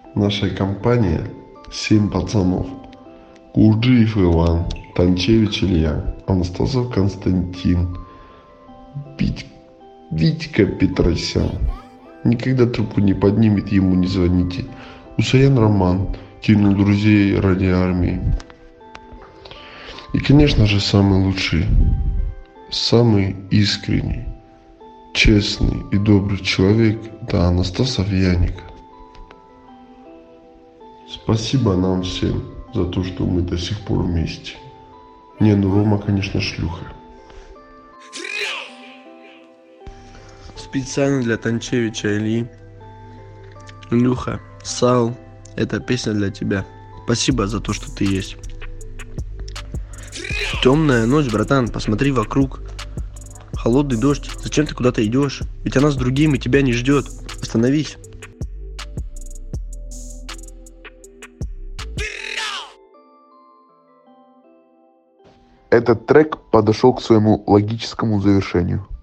Наша компания 7 пацанов. Курджиев Иван, Танчевич Илья, Анастасов Константин, Витька Петросян. Никогда трубку не поднимет, ему не звоните. Усаян Роман кинул друзей ради армии. И, конечно же, самый лучший, самый искренний, честный и добрый человек – это Анастасов Яник. Спасибо нам всем за то, что мы до сих пор вместе. Не, ну Рома, конечно, шлюха. Специально для Танчевича Ильи. Илюха, Сал, эта песня для тебя. Спасибо за то, что ты есть. Темная ночь, братан, посмотри вокруг. Холодный дождь, зачем ты куда-то идешь? Ведь она с другим и тебя не ждет. Остановись. Этот трек подошел к своему логическому завершению.